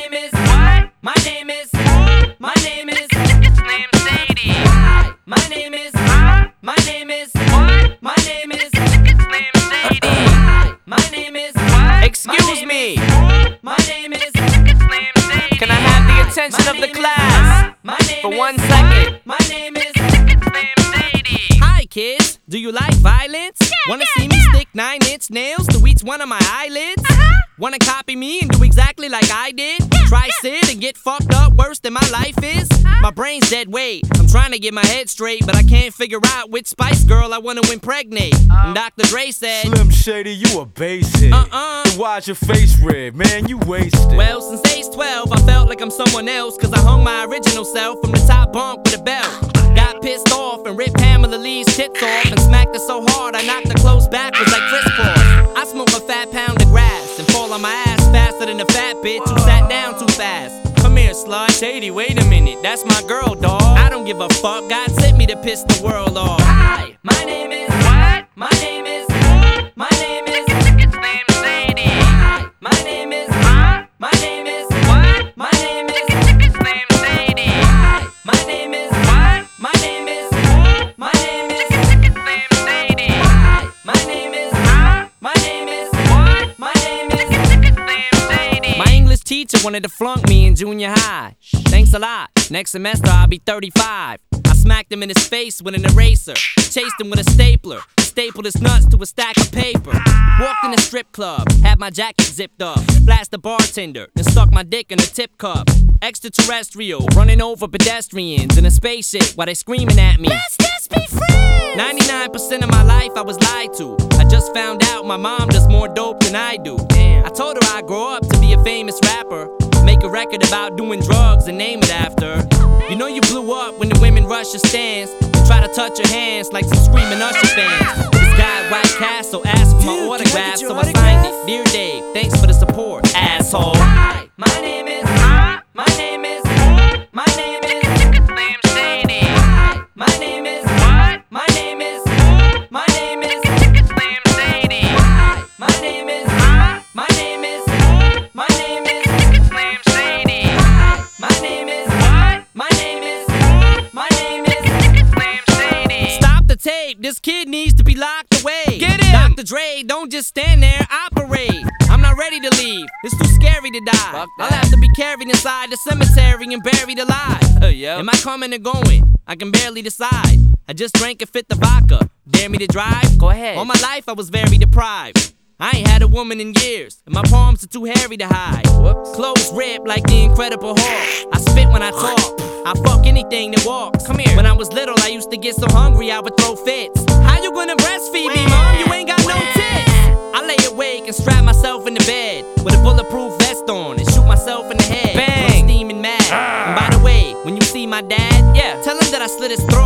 name is what? My name is my name is It's named Sadie. Hi. My name is my name is What? My name is It's named Sadie. Hi. My name is What? Excuse me, My name is It's named Sadie. can I have the attention of the class My name for is 1 second? My name is It's named Sadie. Hi kids, do you like violence? Wanna see me stick 9-inch nails to each one of my eyelids? Wanna copy me and do exactly like I did? Try sit and get fucked up worse than my life is? My brain's dead weight, I'm trying to get my head straight, but I can't figure out which Spice Girl I wanna impregnate. And Dr. Dre said, Slim Shady, you a basehead. Then why's your face red, man? You wasted. well, since age 12, I felt like I'm someone else, cause I hung my original self from the top bunk with a belt. Got pissed off and ripped Pamela Lee's tits off and smacked her so hard I knocked her clothes backwards like Chris Cross. I smoke a fat pound of grass and fall on my ass faster than a fat bitch who sat down too fast. Come here, slut. Shady, wait a minute, that's my girl, dawg. I don't give a fuck, God sent me to piss the world off. Hi. My name is What? My name is my name is It's named Sadie. Hi. My name is My name is What? My name is It's named Sadie. Hi. My name is What? My name is My name is It's named Sadie. Hi. My name is My name is What? My name is It's named Sadie. My English teacher wanted to flunk me in junior high. Thanks a lot. Next semester I'll be 35. I smacked him in his face with an eraser. Chased him with a stapler. Stapled his nuts to a stack of paper. Walked in a strip club. Had my jacket zipped up. Flashed the bartender. Then stuck my dick in a tip cup. Extraterrestrial. Running over pedestrians in a spaceship while they screaming at me. Let's just be friends. 99% of my life I was lied to. I just found out my mom does more dope than I do. Damn. I told her I'd grow up to be a famous rapper. Make a record about doing drugs and name it after. You know you blew up when the women rush your stands and try to touch your hands like some screaming Usher fans. This guy at White Castle asked for my autograph, so I signed it. Dear Dave, thanks for the support, asshole. Hi. My name is My name is My name is It's named Sadie. Hi. My name is What? My name is My name is It's named Sadie. Hi. My name is My name is My name is It's named Sadie. Hi. My name is What? My name is My name is It's named Sadie. Stop the tape, this kid needs to be locked away. Get him! Dr. Dre, don't just stand there, operate. I'm not ready to leave, it's too scary to die. I'll have to be carried inside the cemetery and buried alive. Am I coming or going? I can barely decide. I just drank and fit the vodka. Dare me to drive? Go ahead. All my life I was very deprived. I ain't had a woman in years, and my palms are too hairy to hide. Clothes ripped like the Incredible Hulk. I spit when I talk. I fuck anything that walks. Come here. When I was little, I used to get so hungry I would throw fits. How you gonna breastfeed me, mom? You ain't got no tits. I lay awake and strap myself in the bed with a bulletproof vest on and shoot myself in the head. Bang! I'm steaming mad. And by the way, when you see my dad, tell him that I slit his throat